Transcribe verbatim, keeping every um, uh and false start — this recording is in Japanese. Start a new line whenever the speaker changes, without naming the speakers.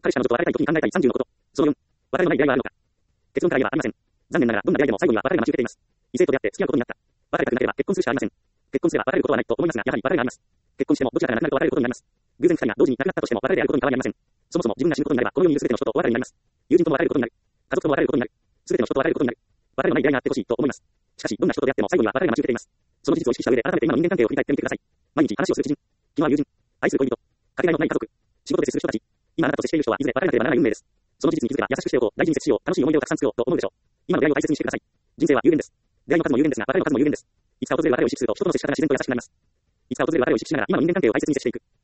彼氏彼女と別れたい時に考えたいさんじゅうのこと。そのよん、別れのない出会いはあるのか。結論から言えばありません。残念ながら、どんな出会いでも最後には別れが待ち受けています。異性と出会って付き合うことになった。別れたくなければ結婚するしかありません。結婚すれば別れることはないと思いますが、やはり別れがあります。結婚してもどちらかが亡くなると別れることになります。偶然二人が同時に亡くなったとしても別れであることに変わりありません。そもそも自分が死ぬことになれば、この世にいるすべての人とお別れになります。友人とも別れることになる。家族とも別れることになる。すべての人と別れることになる。別れのない出会いがあってほしいと思います。しかし、どんな人と出会っても最後には別れが待ち受けています。その事実を意識した上で、改めて今の人間関係を振り返ってみてください。毎日話をする知人、昨日は友人、愛する恋人、かけがえのない家族、仕事で接する人たち、今あなたと接している人はいずれ別れなければならない運命です。その事実に気づけば優しくしておこう、大事に接しよう、楽しい思い出をたくさん作ろうと思うでしょう。今の出会いを大切にしてください。人生は有限です。出会いの数も有限ですが、別れの数も有限です。いつか訪れる別れを意識すると、人との接し方が自然と優しくなります。いつか訪れる別れを意識しながら、今の人間関係を大切に接していく。